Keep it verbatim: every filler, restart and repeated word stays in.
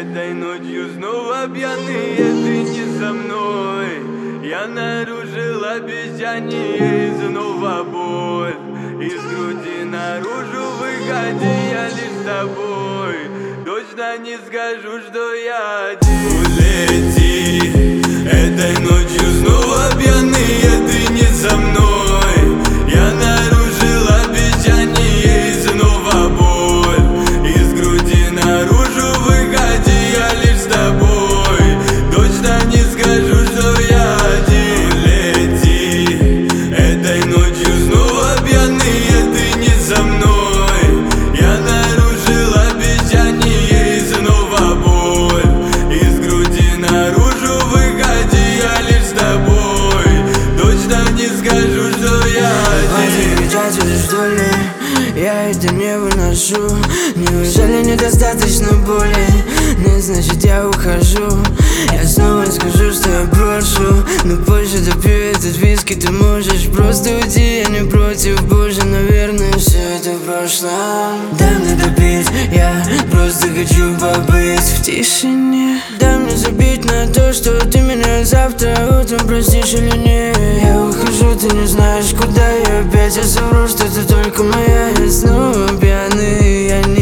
Этой ночью снова пьяные, ты не со мной. Я нарушил обещание и снова боль. Из груди наружу выходи, я лишь с тобой. Точно не скажу, что я один. Улети, этой ночью снова пьяные, ты не со мной. Я нарушил обещание и снова боль. Из груди наружу выходи, я лишь с тобой. Точно не скажу, что я один. Улети, этой ночью снова пьяные, ты не со мной. Я нарушил обещание и снова боль. Из груди наружу выходи, я лишь с тобой. Точно не скажу, что я один. Кричать что ли? Я это не выношу. Неужели недостаточно боли? Нет, значит я ухожу. Я снова скажу, что я брошу, но позже допью этот виски. Ты можешь просто уйти, я не против. Боже, наверное, все это в прошлом. Дай мне допить, я просто хочу побыть в тишине. Дай мне забить на то, что ты меня завтра утром простишь или нет. Я ухожу, ты не знаешь, куда я опять. Я совру, что ты только моя. Я снова пьяный, я не